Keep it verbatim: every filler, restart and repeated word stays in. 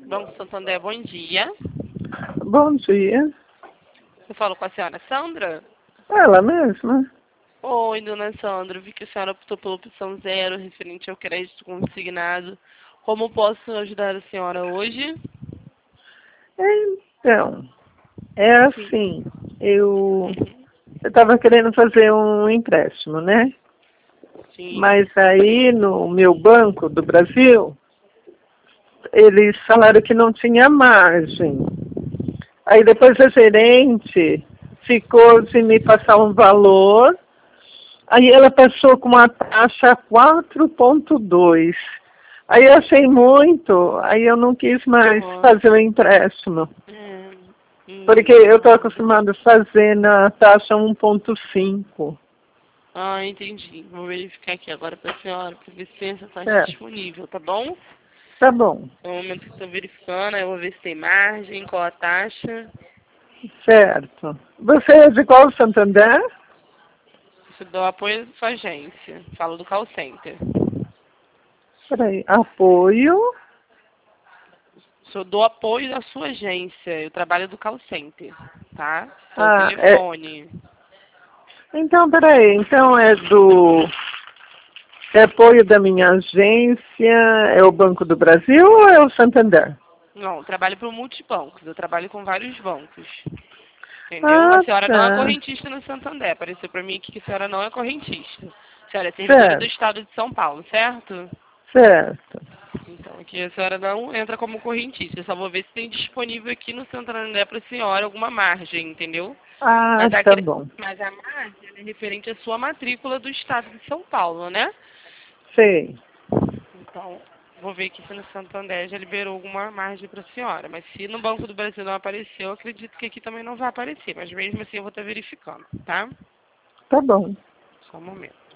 Banco Santander, bom dia. Bom dia. Eu falo com a senhora Sandra? Ela mesma? Oi, dona Sandra. Vi que a senhora optou pela opção zero, referente ao crédito consignado. Como posso ajudar a senhora hoje? Então, é assim, eu Uhum. estava querendo fazer um empréstimo, né? Sim. Mas aí no meu banco do Brasil, eles falaram que não tinha margem. Aí depois a gerente ficou de me passar um valor, aí ela passou com uma taxa quatro ponto dois. Aí eu achei muito, aí eu não quis mais Uhum. fazer o empréstimo. É. Hum, Porque eu estou entendo. acostumado a fazer na taxa um ponto cinco. Ah, entendi. Vou verificar aqui agora para a senhora, para ver se tem essa taxa É, disponível, tá bom? tá bom. No momento que estou verificando, eu vou ver se tem margem, qual a taxa. Certo. Você é de qual Santander? Isso dou apoio à sua agência. Falo do call center. Peraí, apoio. Eu dou apoio à sua agência. Eu trabalho do call center, tá? Seu Ah, é. telefone. Então, peraí. Então é do. É apoio da minha agência, é o Banco do Brasil ou é o Santander? Não, eu trabalho para multibancos. Eu trabalho com vários bancos. Entendeu? A Ah, senhora não é tá. correntista no Santander. Apareceu para mim aqui que a senhora não é correntista. A senhora é servidora do Certo, Estado de São Paulo, certo? certo. Então, aqui a senhora não entra como correntista. Eu só vou ver se tem disponível aqui no Santander para a senhora alguma margem, entendeu? Ah, Mas a, tá cre- bom. mas a margem ela é referente à sua matrícula do Estado de São Paulo, né? Sei. Então, vou ver aqui se no Santander já liberou alguma margem para a senhora. Mas se no Banco do Brasil não apareceu, eu acredito que aqui também não vai aparecer. Mas mesmo assim eu vou estar verificando, tá? Tá bom. Só um momento.